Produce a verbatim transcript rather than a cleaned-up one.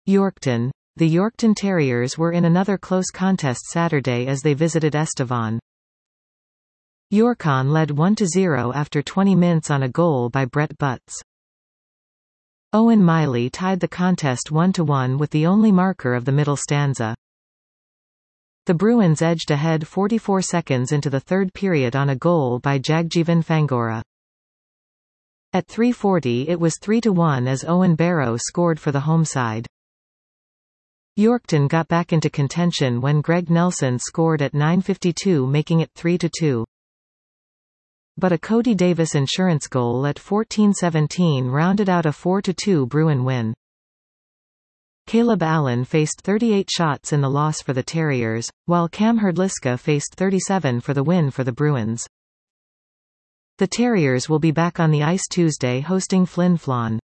Yorkton. The Yorkton Terriers were in another close contest Saturday as they visited Estevan. Yorkon led one to zero after twenty minutes on a goal by Brett Butts. Owen Miley tied the contest one to one with the only marker of the middle stanza. The Bruins edged ahead forty-four seconds into the third period on a goal by Jagjeevan Fangora. At three forty it was three to one as Owen Barrow scored for the home side. Yorkton got back into contention when Greg Nelson scored at nine fifty-two, making it three to two. But a Cody Davis insurance goal at fourteen seventeen rounded out a four to two Bruin win. Caleb Allen faced thirty-eight shots in the loss for the Terriers, while Cam Hrdlicka faced thirty-seven for the win for the Bruins. The Terriers will be back on the ice Tuesday hosting Flin Flon.